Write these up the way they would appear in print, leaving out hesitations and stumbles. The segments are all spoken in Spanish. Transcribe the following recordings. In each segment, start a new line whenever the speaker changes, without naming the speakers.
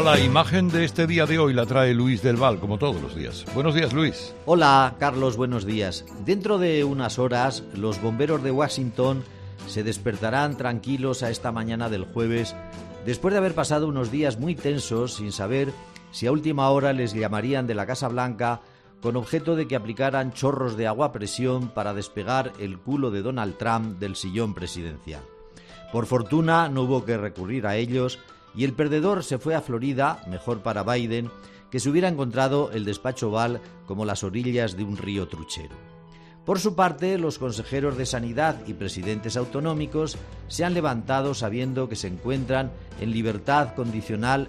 Ahora la imagen de este día de hoy la trae Luis del Val, como todos los días. Buenos días, Luis.
Hola, Carlos, buenos días. Dentro de unas horas, los bomberos de Washington se despertarán tranquilos a esta mañana del jueves, después de haber pasado unos días muy tensos sin saber si a última hora les llamarían de la Casa Blanca con objeto de que aplicaran chorros de agua a presión para despegar el culo de Donald Trump del sillón presidencial. Por fortuna no hubo que recurrir a ellos y el perdedor se fue a Florida, mejor para Biden, que se hubiera encontrado el despacho Oval como las orillas de un río truchero. Por su parte, los consejeros de Sanidad y presidentes autonómicos se han levantado sabiendo que se encuentran en libertad condicional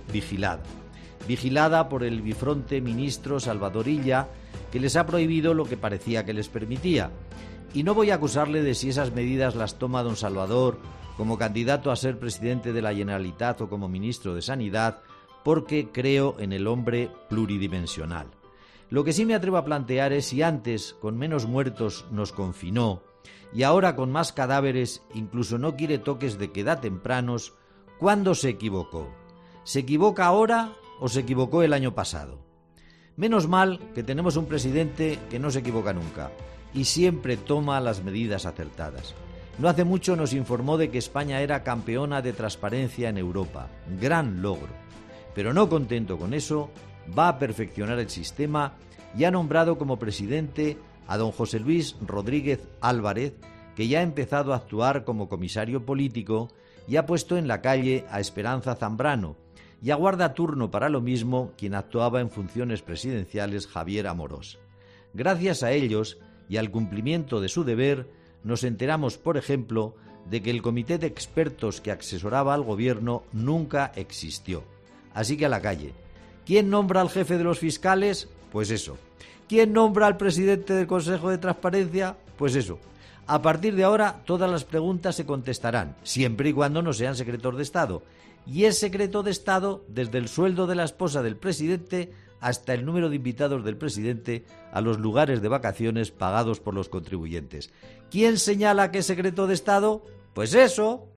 vigilada por el bifronte ministro Salvador Illa, que les ha prohibido lo que parecía que les permitía. Y no voy a acusarle de si esas medidas las toma don Salvador como candidato a ser presidente de la Generalitat o como ministro de Sanidad, porque creo en el hombre pluridimensional. Lo que sí me atrevo a plantear es si antes, con menos muertos, nos confinó y ahora con más cadáveres incluso no quiere toques de queda tempranos, ¿cuándo se equivocó? ¿Se equivoca ahora o se equivocó el año pasado? Menos mal que tenemos un presidente que no se equivoca nunca y siempre toma las medidas acertadas. No hace mucho nos informó de que España era campeona de transparencia en Europa. Gran logro. Pero no contento con eso, va a perfeccionar el sistema y ha nombrado como presidente a don José Luis Rodríguez Álvarez, que ya ha empezado a actuar como comisario político y ha puesto en la calle a Esperanza Zambrano, y aguarda turno para lo mismo quien actuaba en funciones presidenciales, Javier Amorós. Gracias a ellos y al cumplimiento de su deber, nos enteramos, por ejemplo, de que el comité de expertos que asesoraba al gobierno nunca existió. Así que a la calle. ¿Quién nombra al jefe de los fiscales? Pues eso. ¿Quién nombra al presidente del Consejo de Transparencia? Pues eso. A partir de ahora, todas las preguntas se contestarán, siempre y cuando no sean secretos de Estado. Y es secreto de Estado desde el sueldo de la esposa del presidente hasta el número de invitados del presidente a los lugares de vacaciones pagados por los contribuyentes. ¿Quién señala que es secreto de Estado? Pues eso.